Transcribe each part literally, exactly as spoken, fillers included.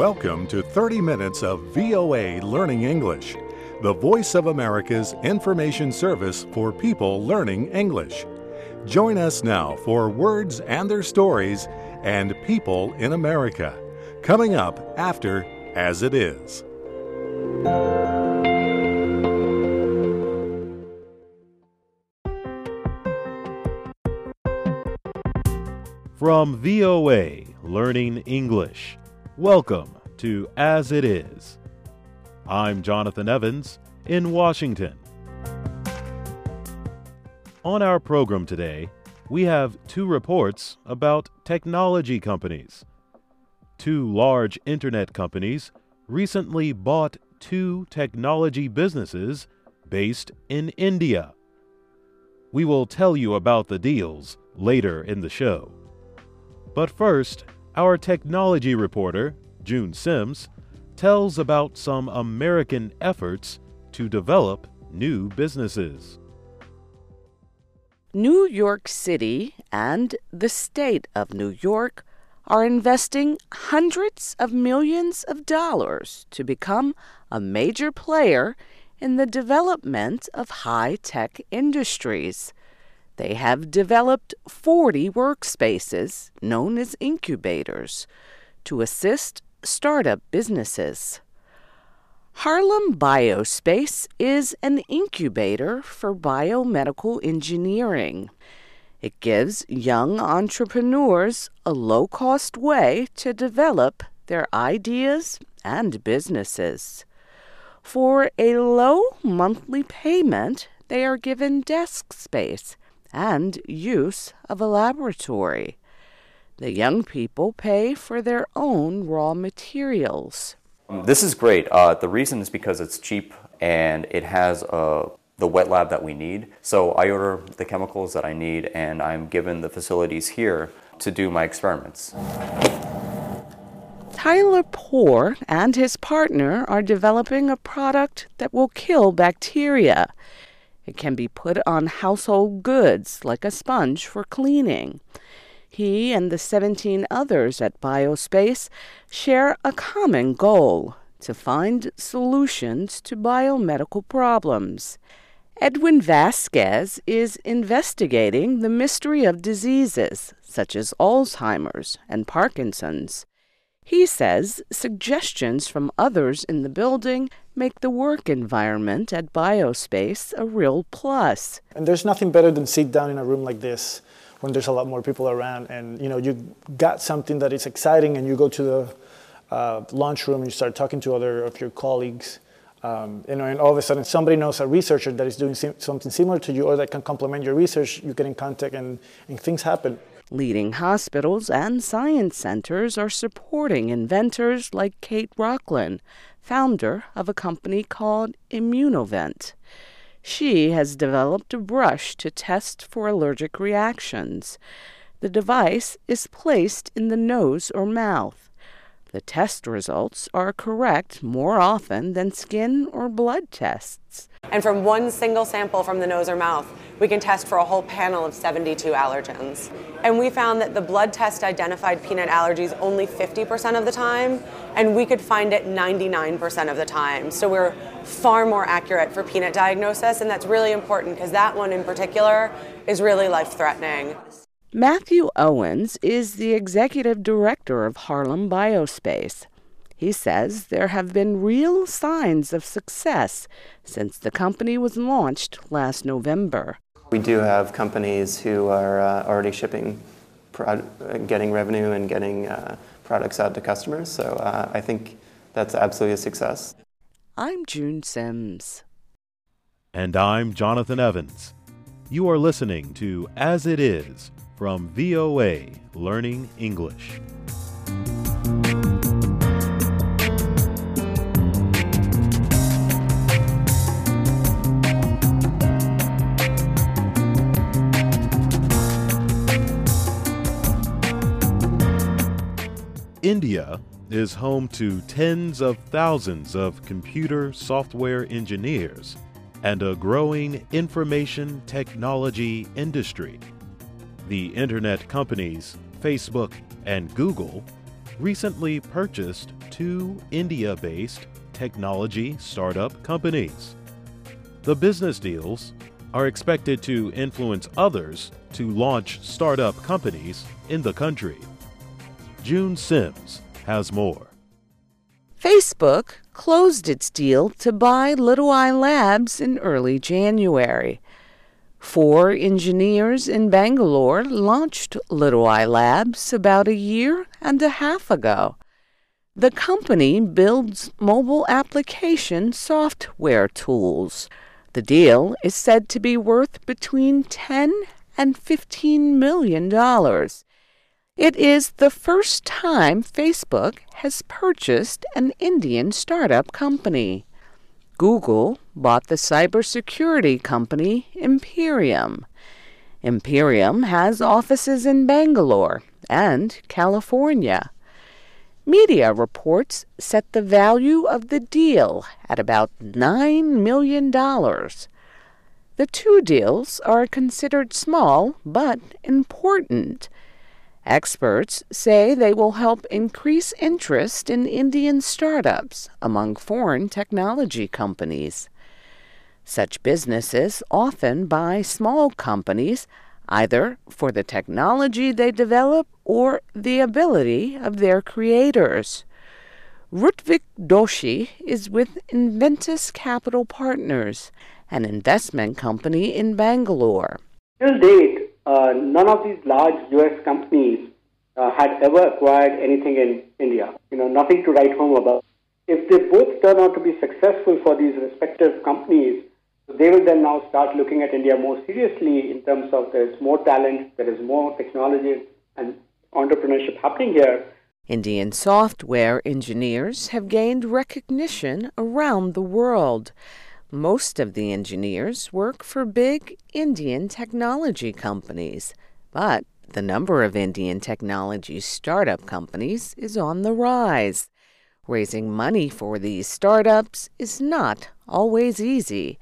Welcome to thirty minutes of V O A Learning English, the voice of America's information service for people learning English. Join us now for Words and Their Stories and People in America, coming up after As It Is. From V O A Learning English, welcome to As It Is. I'm Jonathan Evans in Washington. On our program today, we have two reports about technology companies. Two large internet companies recently bought two technology businesses based in India. We will tell you about the deals later in the show. But first, our technology reporter, June Sims, tells about some American efforts to develop new businesses. New York City and the state of New York are investing hundreds of millions of dollars to become a major player in the development of high-tech industries. They have developed forty workspaces, known as incubators, to assist startup businesses. Harlem Biospace is an incubator for biomedical engineering. It gives young entrepreneurs a low-cost way to develop their ideas and businesses. For a low monthly payment, they are given desk space and use of a laboratory. The young people pay for their own raw materials. This is great. Uh, the reason is because it's cheap and it has uh, the wet lab that we need. So I order the chemicals that I need and I'm given the facilities here to do my experiments. Tyler Poor and his partner are developing a product that will kill bacteria. It can be put on household goods like a sponge for cleaning. He and the seventeen others at Biospace share a common goal: to find solutions to biomedical problems. Edwin Vasquez is investigating the mystery of diseases such as Alzheimer's and Parkinson's. He says suggestions from others in the building make the work environment at Biospace a real plus. And there's nothing better than sit down in a room like this when there's a lot more people around and you know you got something that is exciting and you go to the uh, lunchroom and you start talking to other of your colleagues. Um, you know, and all of a sudden somebody knows a researcher that is doing sim- something similar to you or that can complement your research. You get in contact and, and things happen. Leading hospitals and science centers are supporting inventors like Kate Rocklin, founder of a company called Immunovent. She has developed a brush to test for allergic reactions. The device is placed in the nose or mouth. The test results are correct more often than skin or blood tests. And from one single sample from the nose or mouth, we can test for a whole panel of seventy-two allergens. And we found that the blood test identified peanut allergies only fifty percent of the time, and we could find it ninety-nine percent of the time. So we're far more accurate for peanut diagnosis, and that's really important because that one in particular is really life-threatening. Matthew Owens is the executive director of Harlem Biospace. He says there have been real signs of success since the company was launched last November. We do have companies who are uh, already shipping, pro- getting revenue and getting uh, products out to customers, so uh, I think that's absolutely a success. I'm June Sims. And I'm Jonathan Evans. You are listening to As It Is from V O A Learning English. India is home to tens of thousands of computer software engineers and a growing information technology industry. The internet companies Facebook and Google recently purchased two India-based technology startup companies. The business deals are expected to influence others to launch startup companies in the country. June Sims has more. Facebook closed its deal to buy Little Eye Labs in early January. Four engineers in Bangalore launched Little Eye Labs about a year and a half ago. The company builds mobile application software tools. The deal is said to be worth between ten and fifteen million dollars. It is the first time Facebook has purchased an Indian startup company. Google bought the cybersecurity company Imperium. Imperium has offices in Bangalore and California. Media reports set the value of the deal at about nine million dollars. The two deals are considered small but important. Experts say they will help increase interest in Indian startups among foreign technology companies. Such businesses often buy small companies either for the technology they develop or the ability of their creators. Rutvik Doshi is with Inventus Capital Partners, an investment company in Bangalore. Till date, uh, none of these large U S companies uh, had ever acquired anything in India. You know, nothing to write home about. If they both turn out to be successful for these respective companies, they will then now start looking at India more seriously in terms of there's more talent, there is more technology and entrepreneurship happening here. Indian software engineers have gained recognition around the world. Most of the engineers work for big Indian technology companies, but the number of Indian technology startup companies is on the rise. Raising money for these startups is not always easy.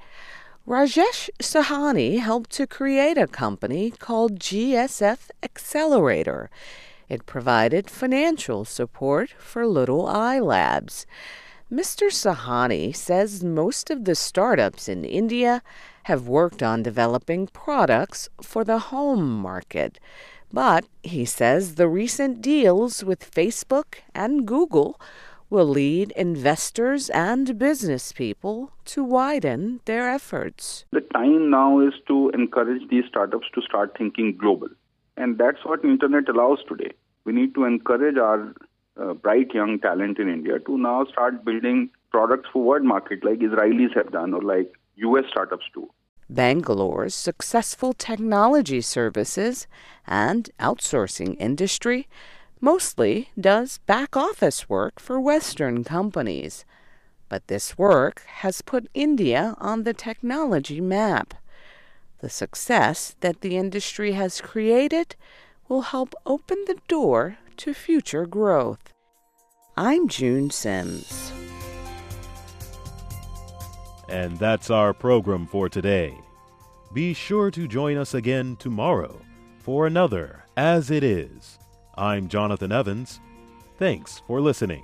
Rajesh Sahani helped to create a company called G S F Accelerator. It provided financial support for Little Eye Labs. Mister Sahani says most of the startups in India have worked on developing products for the home market. But he says the recent deals with Facebook and Google will lead investors and business people to widen their efforts. The time now is to encourage these startups to start thinking global. And that's what internet allows today. We need to encourage our uh, bright young talent in India to now start building products for world market like Israelis have done or like U S startups do. Bangalore's successful technology services and outsourcing industry mostly does back-office work for Western companies. But this work has put India on the technology map. The success that the industry has created will help open the door to future growth. I'm June Sims. And that's our program for today. Be sure to join us again tomorrow for another As It Is. I'm Jonathan Evans. Thanks for listening.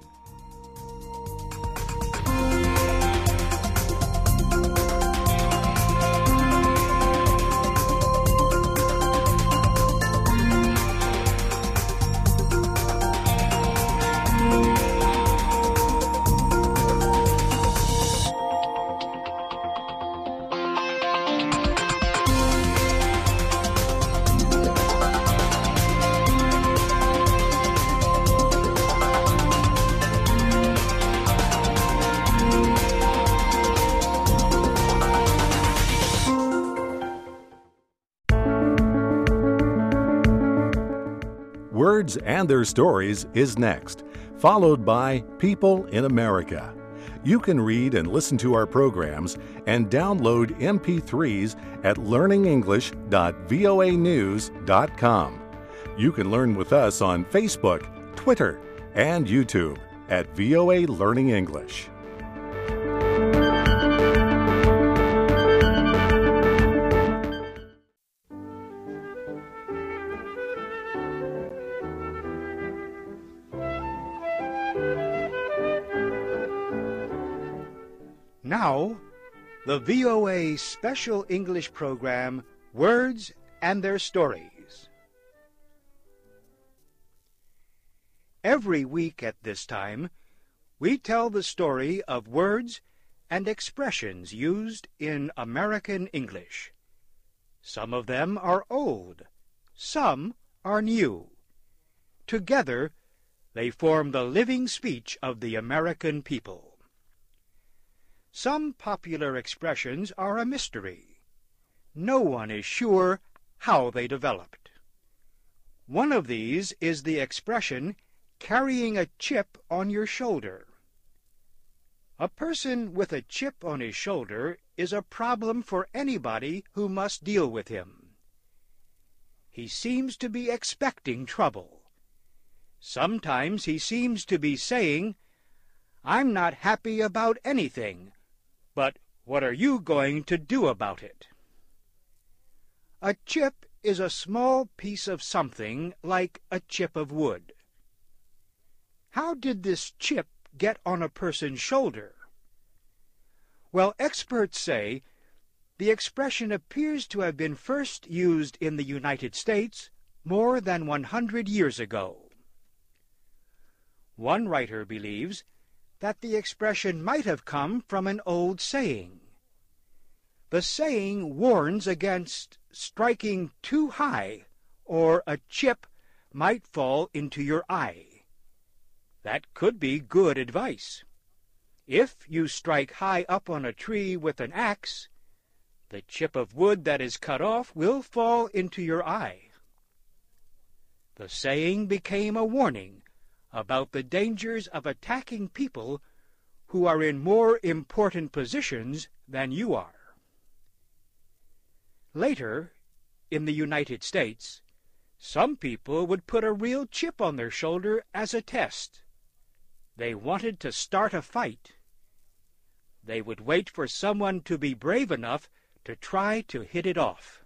Words and Their Stories is next, followed by People in America. You can read and listen to our programs and download M P threes at learning english dot voa news dot com. You can learn with us on Facebook, Twitter, and YouTube at V O A Learning English. now, the V O A special English program, Words and Their Stories. Every week at this time, we tell the story of words and expressions used in American English. Some of them are old, some are new. Together, they form the living speech of the American people. Some popular expressions are a mystery. No one is sure how they developed. One of these is the expression, carrying a chip on your shoulder. A person with a chip on his shoulder is a problem for anybody who must deal with him. He seems to be expecting trouble. Sometimes he seems to be saying, "I'm not happy about anything, but what are you going to do about it?" A chip is a small piece of something like a chip of wood. How did this chip get on a person's shoulder? Well, experts say the expression appears to have been first used in the United States more than one hundred years ago. One writer believes that the expression might have come from an old saying. The saying warns against striking too high, or a chip might fall into your eye. That could be good advice. If you strike high up on a tree with an axe, the chip of wood that is cut off will fall into your eye. The saying became a warning about the dangers of attacking people who are in more important positions than you are. Later, in the United States, some people would put a real chip on their shoulder as a test. They wanted to start a fight. They would wait for someone to be brave enough to try to hit it off.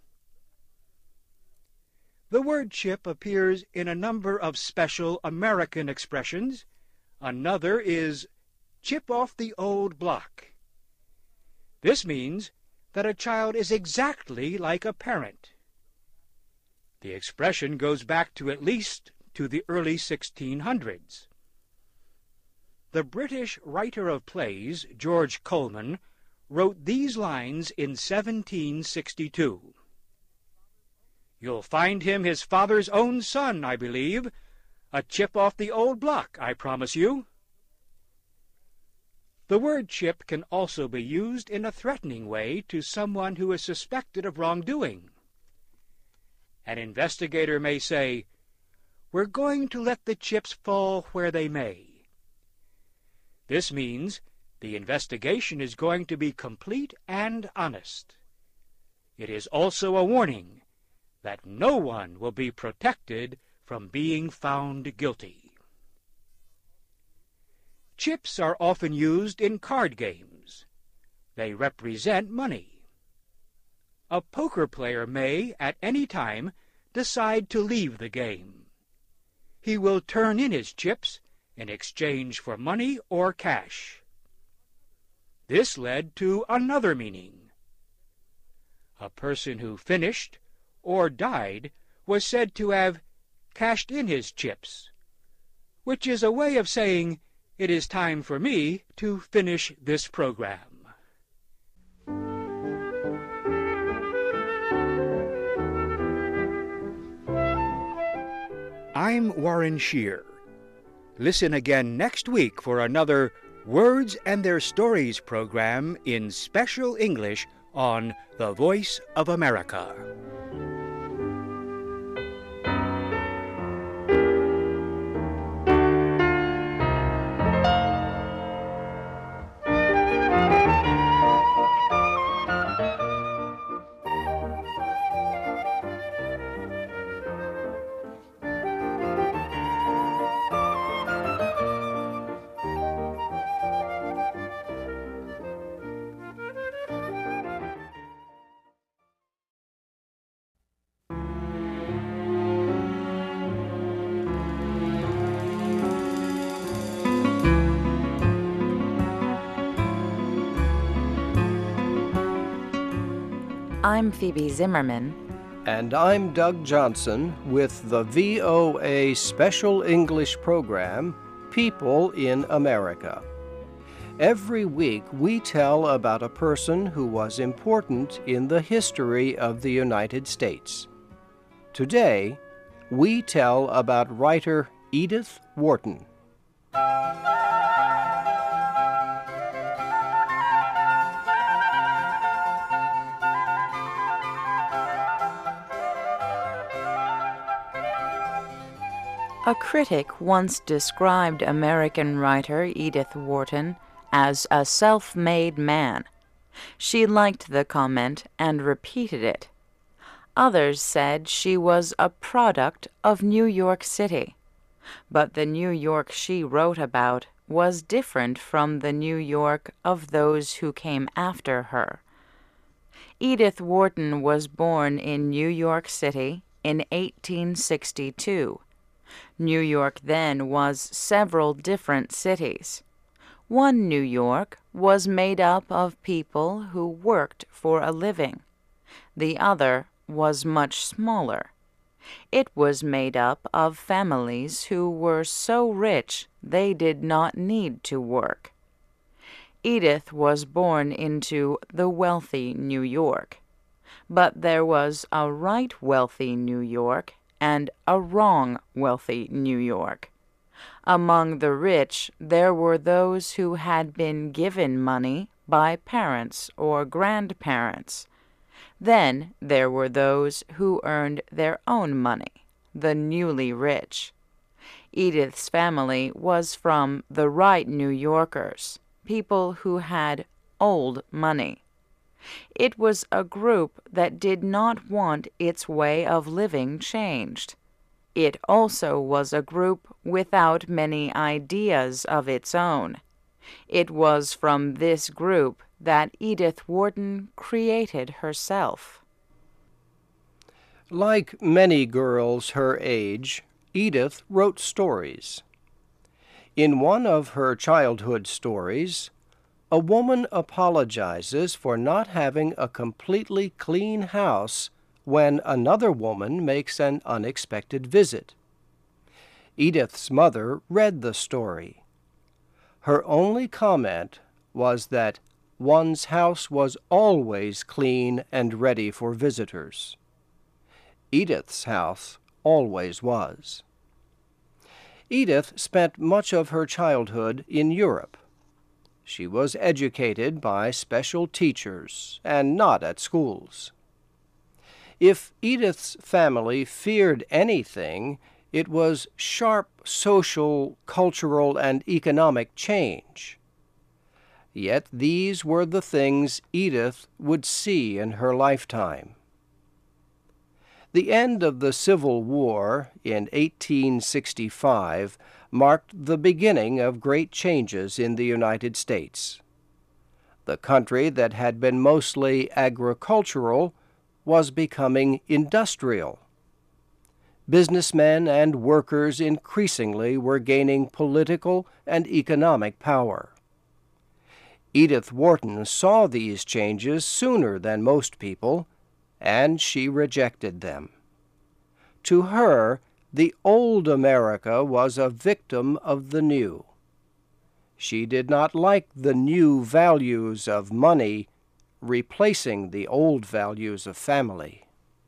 The word chip appears in a number of special American expressions. Another is chip off the old block. This means that a child is exactly like a parent. The expression goes back to at least to the early sixteen hundreds. The British writer of plays, George Colman, wrote these lines in seventeen sixty-two. "You'll find him his father's own son, I believe. A chip off the old block, I promise you." The word chip can also be used in a threatening way to someone who is suspected of wrongdoing. An investigator may say, "We're going to let the chips fall where they may." This means the investigation is going to be complete and honest. It is also a warning that no one will be protected from being found guilty. Chips are often used in card games. They represent money. A poker player may, at any time, decide to leave the game. He will turn in his chips in exchange for money or cash. This led to another meaning. A person who finished or died was said to have cashed in his chips, which is a way of saying it is time for me to finish this program. I'm Warren Shear. Listen again next week for another Words and Their Stories program in special English on The Voice of America. I'm Phoebe Zimmerman. And I'm Doug Johnson with the V O A Special English Program, People in America. Every week we tell about a person who was important in the history of the United States. Today, we tell about writer Edith Wharton. A critic once described American writer Edith Wharton as a self-made man. She liked the comment and repeated it. Others said she was a product of New York City. But the New York she wrote about was different from the New York of those who came after her. Edith Wharton was born in New York City in eighteen sixty-two. New York then was several different cities. One New York was made up of people who worked for a living. The other was much smaller. It was made up of families who were so rich they did not need to work. Edith was born into the wealthy New York. But there was a right wealthy New York and a wrong wealthy New York. Among the rich, there were those who had been given money by parents or grandparents. Then there were those who earned their own money, the newly rich. Edith's family was from the right New Yorkers, people who had old money. It was a group that did not want its way of living changed. It also was a group without many ideas of its own. It was from this group that Edith Wharton created herself. Like many girls her age, Edith wrote stories. In one of her childhood stories, a woman apologizes for not having a completely clean house when another woman makes an unexpected visit. Edith's mother read the story. Her only comment was that one's house was always clean and ready for visitors. Edith's house always was. Edith spent much of her childhood in Europe. She was educated by special teachers and not at schools. If Edith's family feared anything, it was sharp social, cultural, and economic change. Yet these were the things Edith would see in her lifetime. The end of the Civil War in eighteen sixty-five marked the beginning of great changes in the United States. The country that had been mostly agricultural was becoming industrial. Businessmen and workers increasingly were gaining political and economic power. Edith Wharton saw these changes sooner than most people, and she rejected them. To her, the old America was a victim of the new. She did not like the new values of money replacing the old values of family.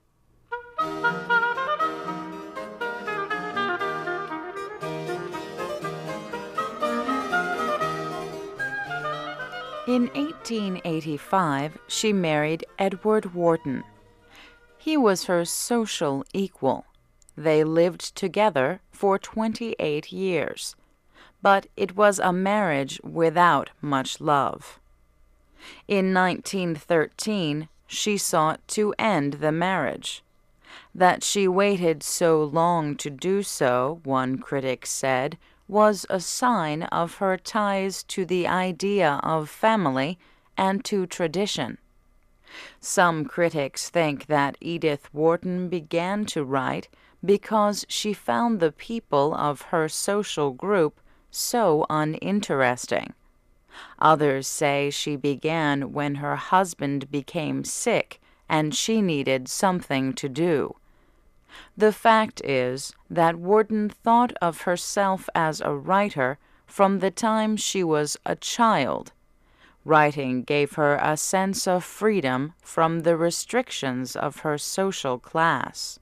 In eighteen eighty-five, she married Edward Wharton. He was her social equal. They lived together for twenty-eight years, but it was a marriage without much love. In nineteen thirteen, she sought to end the marriage. That she waited so long to do so, one critic said, was a sign of her ties to the idea of family and to tradition. Some critics think that Edith Wharton began to write because she found the people of her social group so uninteresting. Others say she began when her husband became sick and she needed something to do. The fact is that Wharton thought of herself as a writer from the time she was a child. Writing gave her a sense of freedom from the restrictions of her social class.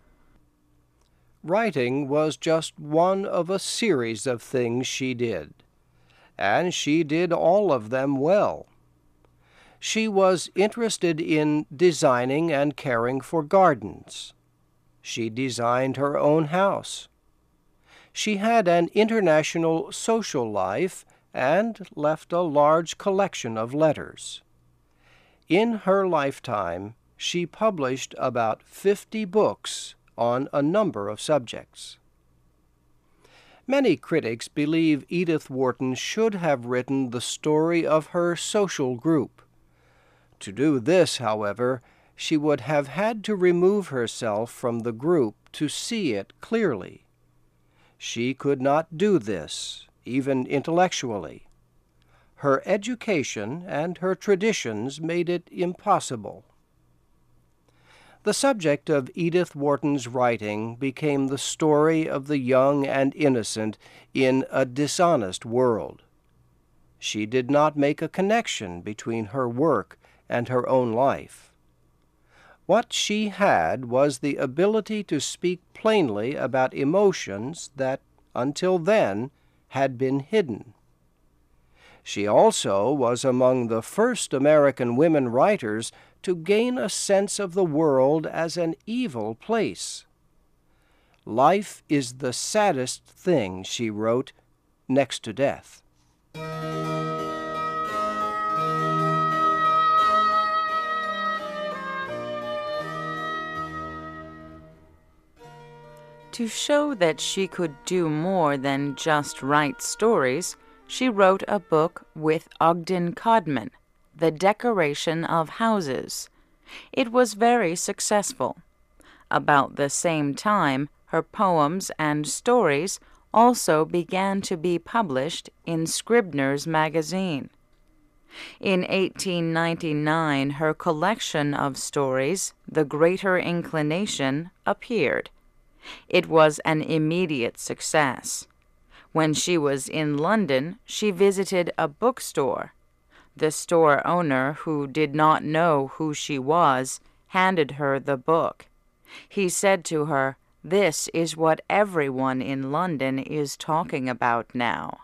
Writing was just one of a series of things she did, and she did all of them well. She was interested in designing and caring for gardens. She designed her own house. She had an international social life and left a large collection of letters. In her lifetime, she published about fifty books on a number of subjects. Many critics believe Edith Wharton should have written the story of her social group. To do this, however, she would have had to remove herself from the group to see it clearly. She could not do this, even intellectually. Her education and her traditions made it impossible. The subject of Edith Wharton's writing became the story of the young and innocent in a dishonest world. She did not make a connection between her work and her own life. What she had was the ability to speak plainly about emotions that, until then, had been hidden. She also was among the first American women writers to gain a sense of the world as an evil place. Life is the saddest thing, she wrote, next to death. To show that she could do more than just write stories, she wrote a book with Ogden Codman, The Decoration of Houses. It was very successful. About the same time, her poems and stories also began to be published in Scribner's magazine. In eighteen ninety-nine, her collection of stories, The Greater Inclination, appeared. It was an immediate success. When she was in London, she visited a bookstore. The store owner, who did not know who she was, handed her the book. He said to her, "This is what everyone in London is talking about now."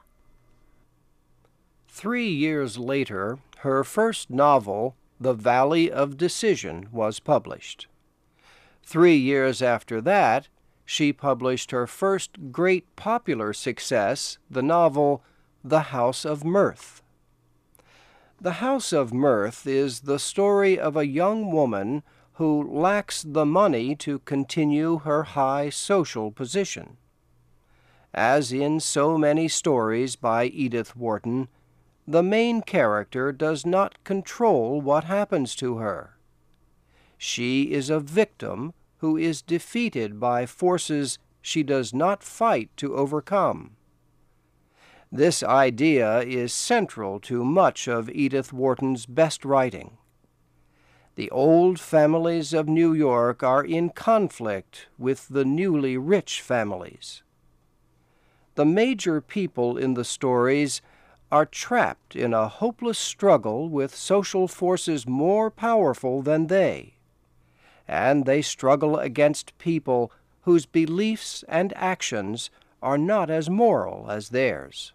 Three years later, her first novel, The Valley of Decision, was published. Three years after that, she published her first great popular success, the novel The House of Mirth. The House of Mirth is the story of a young woman who lacks the money to continue her high social position. As in so many stories by Edith Wharton, the main character does not control what happens to her. She is a victim who is defeated by forces she does not fight to overcome. This idea is central to much of Edith Wharton's best writing. The old families of New York are in conflict with the newly rich families. The major people in the stories are trapped in a hopeless struggle with social forces more powerful than they, and they struggle against people whose beliefs and actions are not as moral as theirs.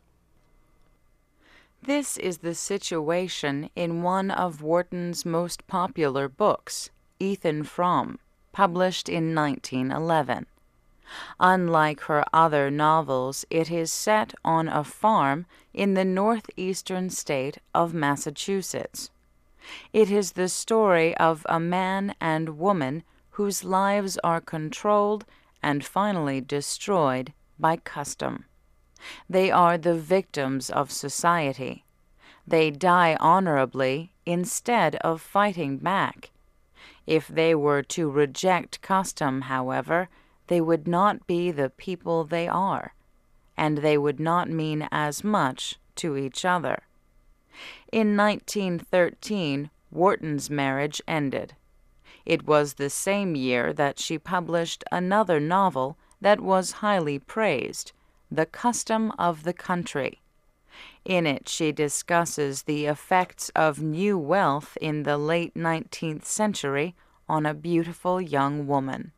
This is the situation in one of Wharton's most popular books, Ethan Frome, published in nineteen eleven. Unlike her other novels, it is set on a farm in the northeastern state of Massachusetts. It is the story of a man and woman whose lives are controlled and finally destroyed by custom. They are the victims of society. They die honorably instead of fighting back. If they were to reject custom, however, they would not be the people they are, and they would not mean as much to each other. In nineteen thirteen, Wharton's marriage ended. It was the same year that she published another novel that was highly praised, The Custom of the Country. In it, she discusses the effects of new wealth in the late nineteenth century on a beautiful young woman.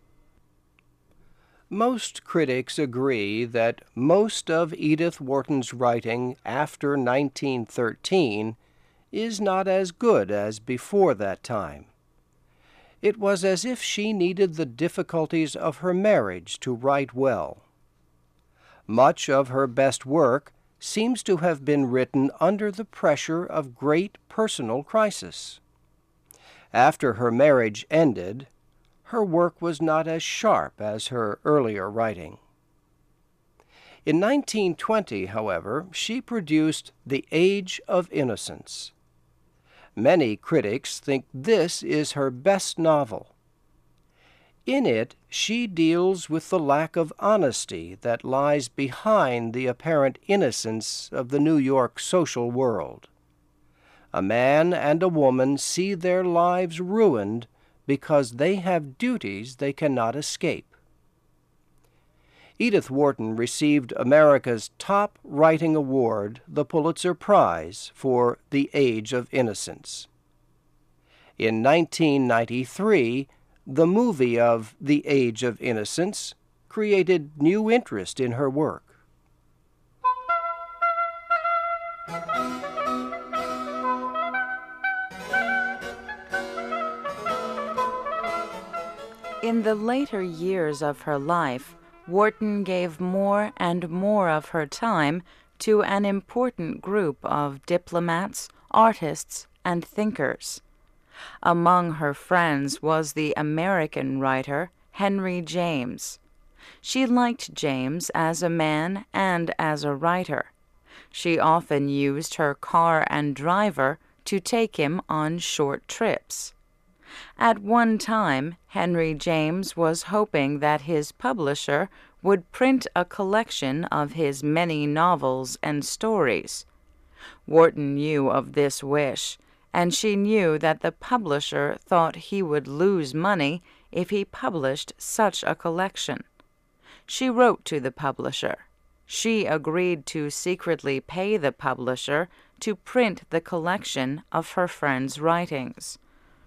Most critics agree that most of Edith Wharton's writing after nineteen thirteen is not as good as before that time. It was as if she needed the difficulties of her marriage to write well. Much of her best work seems to have been written under the pressure of great personal crisis. After her marriage ended, her work was not as sharp as her earlier writing. In nineteen twenty, however, she produced The Age of Innocence. Many critics think this is her best novel. In it, she deals with the lack of honesty that lies behind the apparent innocence of the New York social world. A man and a woman see their lives ruined because they have duties they cannot escape. Edith Wharton received America's top writing award, the Pulitzer Prize, for The Age of Innocence. In nineteen ninety-three, the movie of The Age of Innocence created new interest in her work. In the later years of her life, Wharton gave more and more of her time to an important group of diplomats, artists, and thinkers. Among her friends was the American writer Henry James. She liked James as a man and as a writer. She often used her car and driver to take him on short trips. At one time, Henry James was hoping that his publisher would print a collection of his many novels and stories. Wharton knew of this wish, and she knew that the publisher thought he would lose money if he published such a collection. She wrote to the publisher. She agreed to secretly pay the publisher to print the collection of her friend's writings.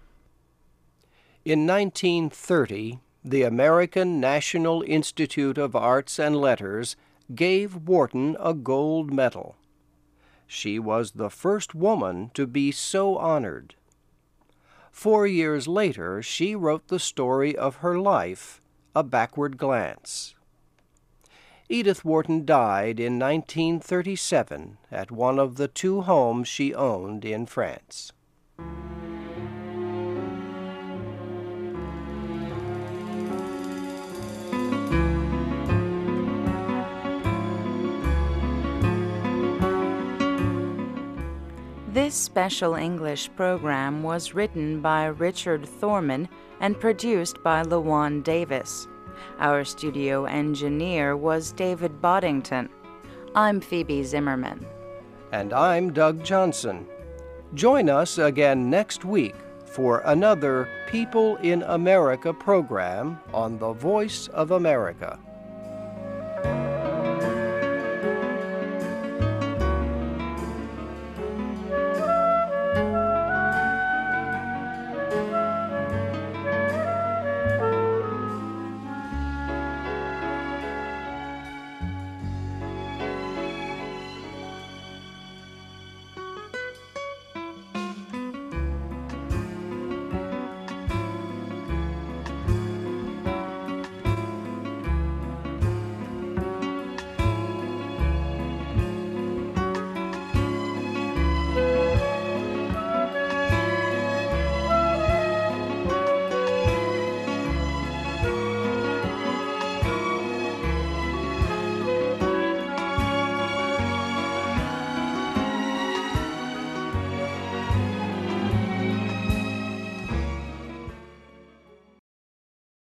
In nineteen thirty, the American National Institute of Arts and Letters gave Wharton a gold medal. She was the first woman to be so honored. Four years later, she wrote the story of her life, A Backward Glance. Edith Wharton died in nineteen thirty-seven at one of the two homes she owned in France. This special English program was written by Richard Thorman and produced by LaJuan Davis. Our studio engineer was David Boddington. I'm Phoebe Zimmerman. And I'm Doug Johnson. Join us again next week for another People in America program on the Voice of America.